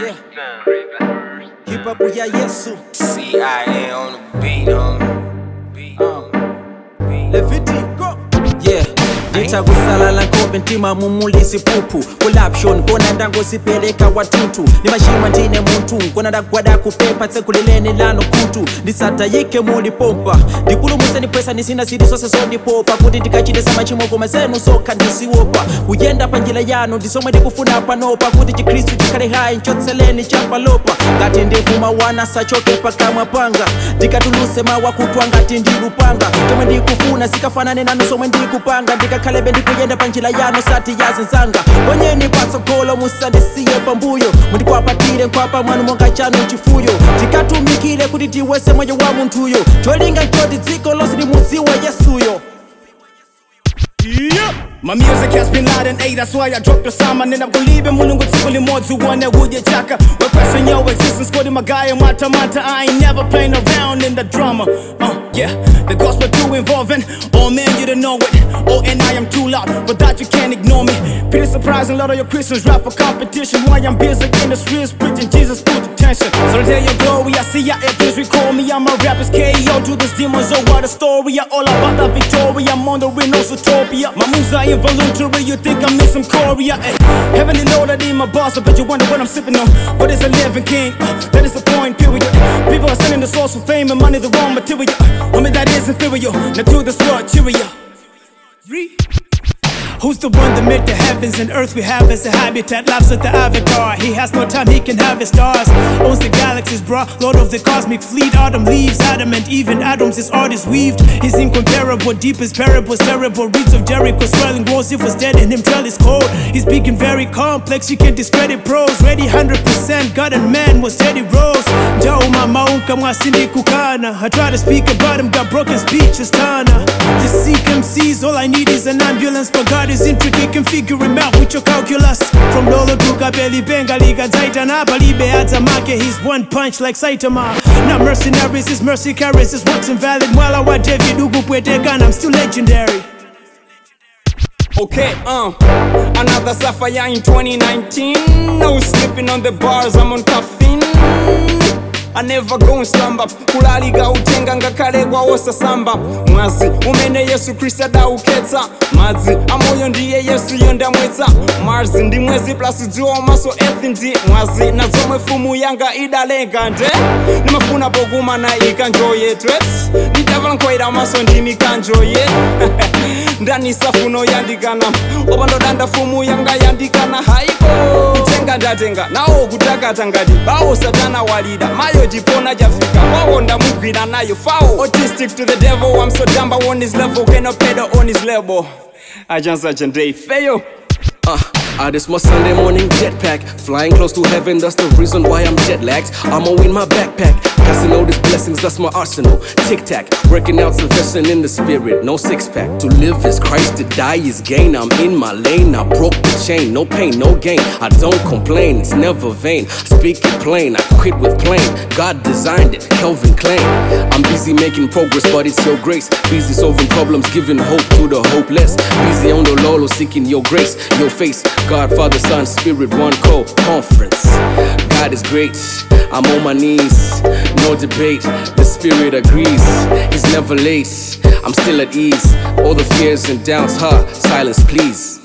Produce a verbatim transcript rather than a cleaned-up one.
Yeah. Hip hop ya Yesu. C I A on the beat, on beat. Uh. Leviti, go. Yeah. Nitakusalala nkobe ntima mumulisi pupu Collaption kona ndango sipeleka watutu Ni mashima ndine muntu kona ndagwada kupepa Tsekuleleni lano kutu Nisata yike muli pompa Dikulu museni pesa nisina siri sose so nipopa Kuti ndikachide sama chimoko mazenu soka ndisiwopa Uyenda panjila yano ndisomwe ndikufuna panopa Kuti chikristu chikale hai nchotseleni chapalopa Ngati ndifuma wana sachoke paka mapanga Ndikatuluse mawa kutwa ngati ndirupanga Chomwe ndikufuna sikafanane nanu somwe ndikupanga Ndika kalebe ndikuyenda panjila yano sati yazinzanga Onyeni paso kolo musandisiye pambuyo Mundikwapatire nkwapa mwanu monga chano chifuyo Tikatumikile kuti tiwese moyo wa muntuyo Cholinga nchoti dziko losi ni muziwa Yesuyo. Yeah. My music has been loud and eight, that's why I dropped the salmon. And I'm gonna leave him mulungu tsibuli mozu wane wuje chaka. We're pressing your existence, kodi magaya mata mata. I ain't never playing around in the drama. Uh, yeah, the gospel too involving. Oh man, you don't know it. Oh, and I am too loud, for that you can't ignore me. Pretty surprising, a lot of your Christians rap for competition. Why I'm busy in the streets, preaching Jesus, put attention. So to tell your glory, I see ya please recall me. I'm a rapper's K O to this demons, oh what a story. All about the victory, I'm on the Reno Utopia. My moves are involuntary, you think I'm in some Korea. Ay, heavenly Lord, I need my boss, I bet you wonder what I'm sipping on. What is a living king? Uh, that is the point, period. People are sending the source for fame and money, the wrong material. I mean that is inferior, now to this world, cheerio. Who's the one that made the heavens and earth we have as a habitat? Laughs at the avatar, he has no time, he can have his stars. Owns the galaxies, bruh, lord of the cosmic fleet. Autumn leaves, Adam and even Adams, his art is weaved. He's incomparable, deepest parables, terrible. Reeds of Jericho, swelling walls, if was dead in him, tell is cold. He's speaking very complex, you can't discredit prose. Ready one hundred percent, God and man was steady rose. Jao mama unka mwasindi kukana. I try to speak about him, got broken speech, is tana. Just seek M Cs, all I need is an ambulance, but God is intricate, can figure him out with your calculus. From Lolo to Kabeli Bengali Gazaitana Balibe Atamake, he's one punch like Saitama. Not mercenaries, his mercy carries his works invalid. While I watch Jevi Dugu Pwetegan, I'm still legendary. Okay, uh, another Sapphire in twenty nineteen. No sleeping on the bars, I'm on caffeine. I never gon' slumber. Kulaliga utenga ngakale kwa osa samba. Mwazi, umene Yesu Krista da uketa. Mazi, amoyo ndiye Yesu yonda mweta. Marzi, ndi mwezi plus duo maso ethi ndi mwazi. Na zomwe fumu yanga idalenga nde. Nimafuna boguma na ikanjoye twet. Nitavala nkwaida maso ndimi kanjoye. Ndani safuno yandikana. Obando danda fumu yanga yandikana haiko. Kutenga ndatenga, nao kutaka tangadi. Bao satana walida, mayo jipona jafika. Wawonda mugwina nayo foul. Autistic to the devil, I'm so dumb on his level. Cannot pedal on his level. I just such a day fail. Uh, ah, this my Sunday morning jetpack. Flying close to heaven, that's the reason why I'm jet lagged. I'm all in my backpack. Casting all these blessings, that's my arsenal. Tic tac, working out salvation in the spirit. No six pack. To live is Christ, to die is gain. I'm in my lane, I broke the chain. No pain, no gain. I don't complain, it's never vain. Speak it plain, I quit with plain. God designed it, Kelvin Klein. I'm busy making progress, but it's your grace. Busy solving problems, giving hope to the hopeless. Busy on the lolo, seeking your grace. Your face, God, Father, Son, Spirit, one co-conference. God is great, I'm on my knees, no debate, the Spirit agrees, He's never late, I'm still at ease, all the fears and doubts, huh, silence please.